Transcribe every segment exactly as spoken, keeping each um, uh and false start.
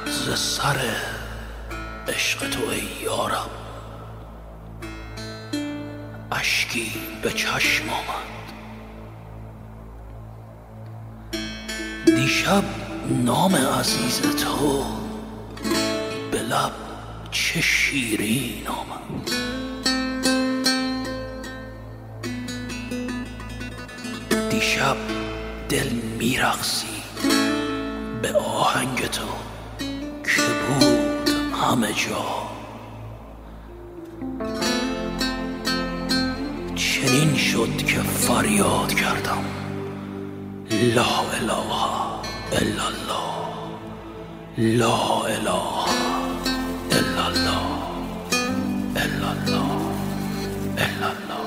ز سر عشق تو ای یارم اشکی به چشم آمد. دیشب نام عزیز تو به لب چه شیرین آمد. دیشب دل میرقصید به آهنگ تو که بود همه جا. چنین شد که فریاد کردم لا اله الا الله، لا اله الا الله، الا الله، الا الله.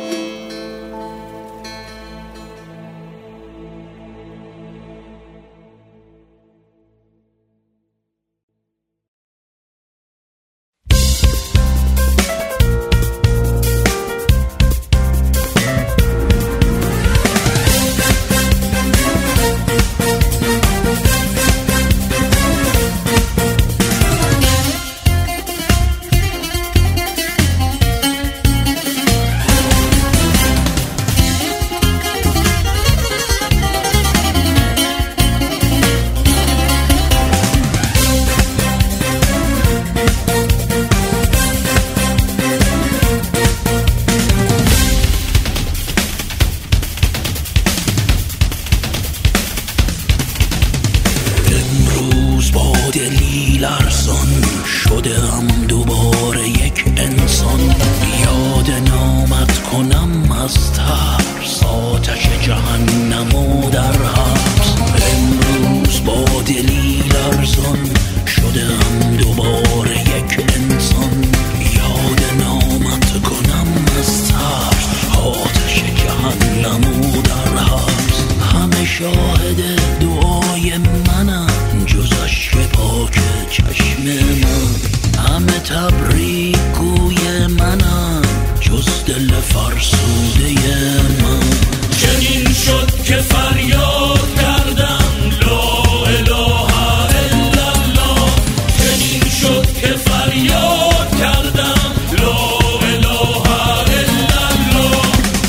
دلی لرزان شدم دوباره یک انسان. یاد نامت کنم از ترس آتش جهنم و در حبس. امروز با دلی لرزان شدم دوباره یک انسان. یاد نامت کنم از ترس آتش جهنم و در حبس. همه شاهد دعای منم جز اشک پاک چشم من. همه تبریک گوی منم جز دل فرسوده من. چنین شد که فریاد کردم لا اله الا الله. چنین شد که فریاد کردم لا اله الا الله.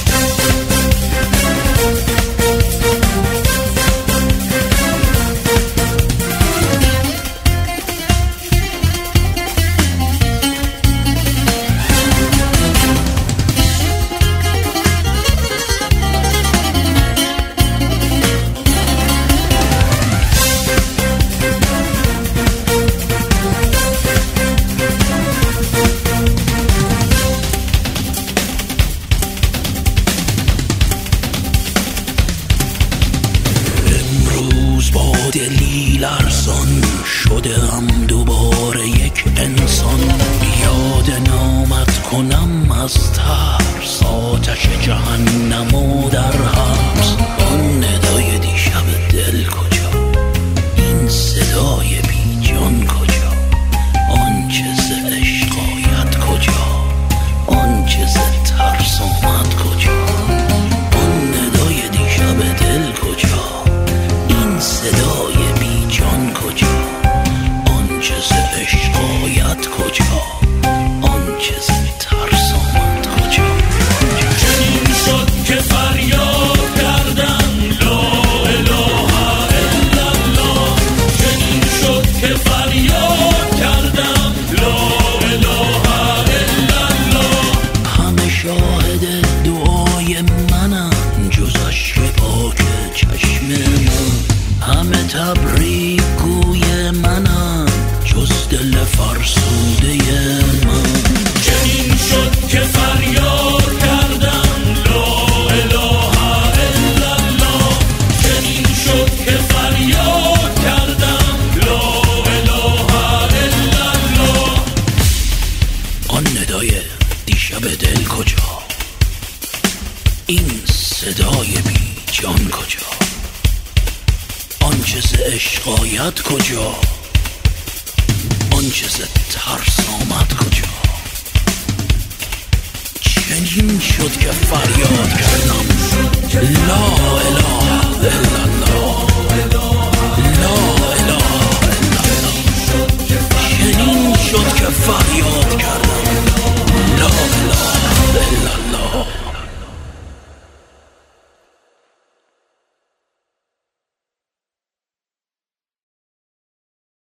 دلی لرزان شدم دوباره یک انسان. یاد نامت کنم از ترس آتش جهنم و در حبس. آن ندای دیشب دل کجا؟ این صدای بی جان کجا؟ آن چه ز عشق آید کجا؟ آن چه ز ترس آمد کجا؟ آن ندای دیشب دل کجا؟ صدای بی جان کجا؟ آنچه ز عشق آید کجا؟ آنچه ز ترس آمد کجا؟ چنین شد که فریاد کردم لا اله الا الله. چنین شد که فریاد کردم لا اله الا الله. همه شاهد دعای منم جز اشک پاک چشم من. همه تبریک گوی منم جز دل فرسوده من. چنین شد که فریاد کردم لا اله الا الله. چنین شد که فریاد کردم لا اله الا الله. آن ندای دیشب دل کجا؟ این صدای بی جان کجا؟ آنچه ز عشق آید کجا؟ آنچه ز ترس آمد کجا؟ چنین شد که فریاد کردم لا اله الا الله، لا